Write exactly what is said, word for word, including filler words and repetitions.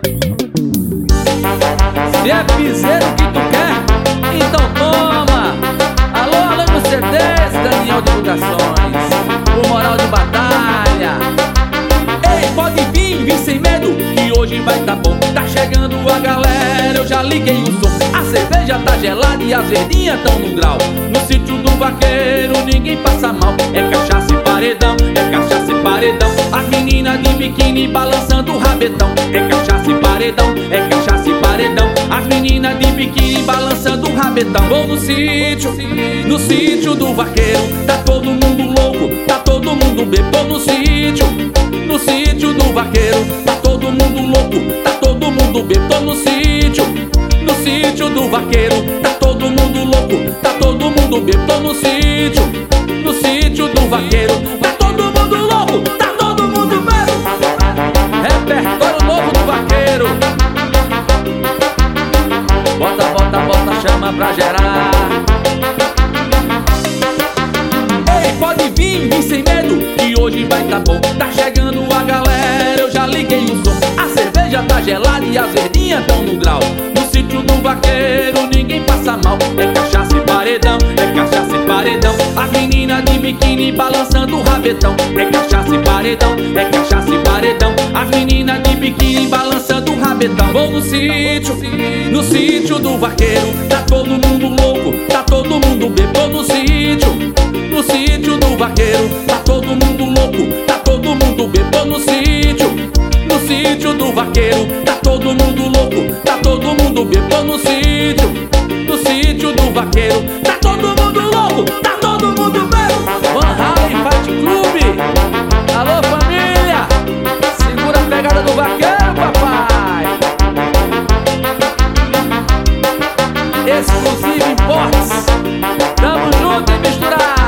Se é piseiro que tu quer, então toma. Alô, alô no C Ds, Daniel Divulgações, o Moral de Batalha. Ei, pode vir, vir sem medo, que hoje vai tá bom. Tá chegando a galera, eu já liguei o som. A cerveja tá gelada e as verdinhas tão no grau. No sítio do vaqueiro ninguém passa mal. É cachaça e paredão, é cachaça e paredão. As meninas de biquíni balançando o rabetão. É cachaça e paredão, é cachaça e paredão. As meninas de biquíni balançando o rabetão. Vou no sítio, no sítio do vaqueiro. Tá todo mundo louco, tá todo mundo bebo no sítio. No sítio do vaqueiro, tá todo mundo louco, tá todo mundo bebo. Tô no sítio, no sítio do vaqueiro, tá todo mundo louco, tá todo mundo bebo. Tô no sítio, no sítio do vaqueiro, tá todo mundo louco, tá todo mundo bebo. Repertório novo do vaqueiro. Bota, bota, bota, chama pra gerar. Ei, pode vir, vir sem medo, que hoje vai tá bom. Tá chegando a galera, eu já liguei o som. A cerveja tá gelada e as verdinhas tão no grau. No sítio do vaqueiro ninguém passa mal. É cachaça e paredão, é cachaça e paredão. As meninas de biquíni balançando o rabetão. É cachaça e paredão, é cachaça e paredão. As meninas de biquíni balançando o rabetão. Vou no sítio, no sítio do vaqueiro. Tá todo mundo louco, tá todo mundo bebo. Vou no sítio, no sítio do vaqueiro. Tá todo mundo louco, tá todo mundo bebo no sítio. No sítio do vaqueiro, tá todo mundo louco, tá todo mundo bebo no sítio. No sítio do vaqueiro, tá todo mundo louco, tá todo mundo bebo. Van Halen Fight Club. Alô família, segura a pegada do vaqueiro, papai. Exclusive Imports. Tamo junto e misturado.